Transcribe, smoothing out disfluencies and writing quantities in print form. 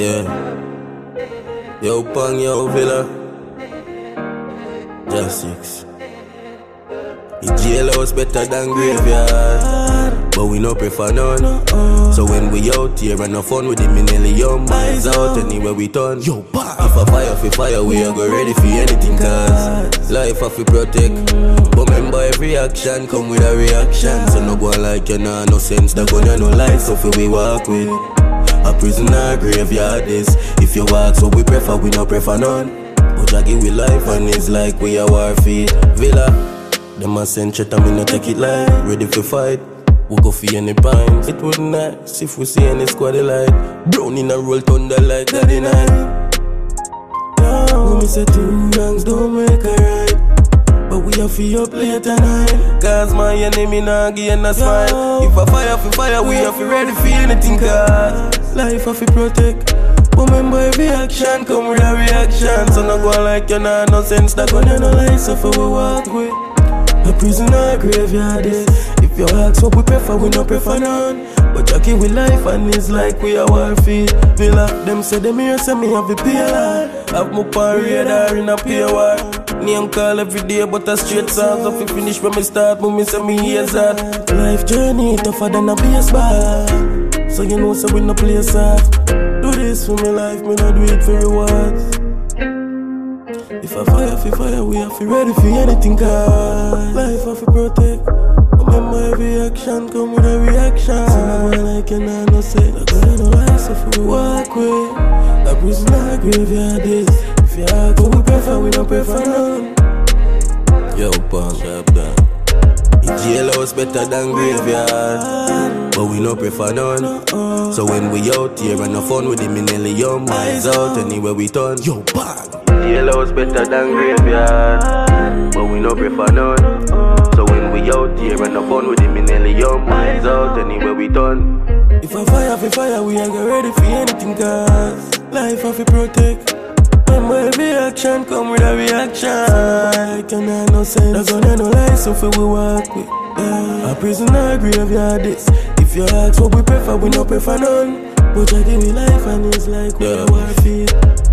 Yeah. Yo, Pang, yo, Villa. Just 6. The jailhouse better than graveyard, but we no prefer none. So when we out here and no fun with the millennium, miles out anywhere we turn. Yo, if a fire for fire, we are go ready for anything, cause life have to protect. But remember every action come with a reaction. So no go like you nah no sense, that gonna no life, so for we walk with a prisoner graveyard is. If you walk, so we prefer, we no prefer none. But Jackie with life and it's like we are war feet. Villa, them a send chat and me no take it light. Ready for fight, we go for any pines. It would nice if we see any squad light. Brown in a roll thunder like that night. When me say two wrongs don't make a right, but we have to up late tonight. Cause my enemy nah gain a smile. If a fire for fire, we have to ready for anything, cause life have to protect. Remember every action come with a reaction. So no go like you nah no sense, that gonna no lie, so for we walk with a prisoner graveyard is. If you ask what we prefer, we no prefer none. But Jackie with life and it's like we are war feet. Villa, them say them here say me have a PLR. Have my pan radar in a pay war. Name call every day but a straight song. So if you finish when me start, me say me hears that. Life journey tougher than a baseball, so you know so we no play soft. Do this for me life, me not do it for rewards. If I fire for fire, we have to ready for anything, cause life have to protect. Remember every action come with a reaction. So no one like you nah no say, I got no life, so for we walk with a prisoner graveyard is. If you ask what we prefer, we don't prefer none. Yo, Pang, sharp down. The jailhouse better than graveyard, but we no prefer none. So when we out here and no fun with the millennium, miles out anywhere we turn. Yo, Pang. Jailhouse better than graveyard, but we no prefer none. So when we out here and no fun with the millennium, miles out anywhere we turn. If I fire for fire, we are go ready for anything, cause life have to protect. Remember every action come with a reaction. I cannot no sense, that's gonna no lie, so for we walk with a prisoner graveyard is. If you ask what we prefer, we no prefer none. But I give me life and it's like we are war feet.